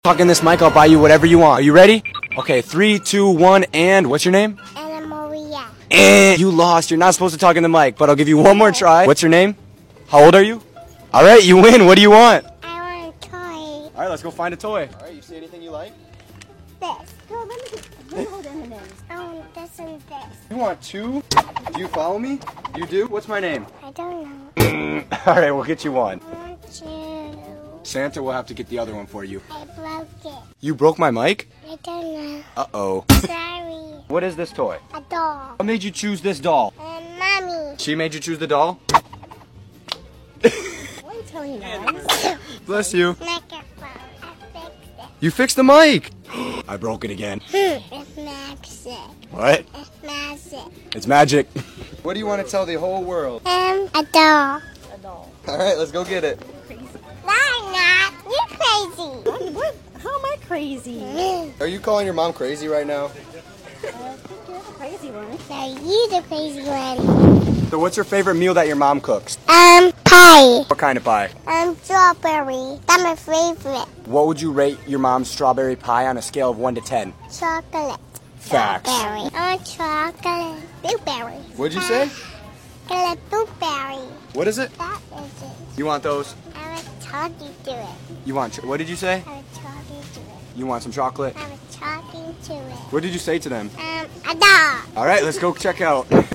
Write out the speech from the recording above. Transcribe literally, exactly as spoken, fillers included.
Talking this mic, I'll buy you whatever you want. Are you ready? Okay, three, two, one, and what's your name? Anna Maria. And you lost. You're not supposed to talk in the mic, but I'll give you one more try. What's your name? How old are you? All right, you win. What do you want? I want a toy. All right, let's go find a toy. All right, you see anything you like? This. No, let me get, let me hold in her I want this and this. You want two? Do you follow me? You do? What's my name? I don't know. All right, we'll get you one. I want you. Santa will have to get the other one for you. I broke it. You broke my mic? I don't know. Uh-oh. Sorry. What is this toy? A doll. What made you choose this doll? And mommy. She made you choose the doll? Why are you telling lies? Bless you. Microphone. I fixed it. You fixed the mic. I broke it again. It's magic. What? It's magic. It's magic. What do you want to tell the whole world? Um, a doll. A doll. All right, let's go get it. Crazy. No, I'm not. You're crazy. What, what? How am I crazy? Are you calling your mom crazy right now? I think you're the crazy one. So you the crazy one. So what's your favorite meal that your mom cooks? Um, pie. What kind of pie? Um, strawberry. That's my favorite. What would you rate your mom's strawberry pie on a scale of one to ten? Chocolate. Facts. Strawberry. I want chocolate. Blueberry. What'd you say? Chocolate blueberry. What is it? That is it. You want those? I was talking to it. You want, ch- what did you say? I was talking to it. You want some chocolate? I was talking to it. What did you say to them? Um, a dog. All right, let's go check out.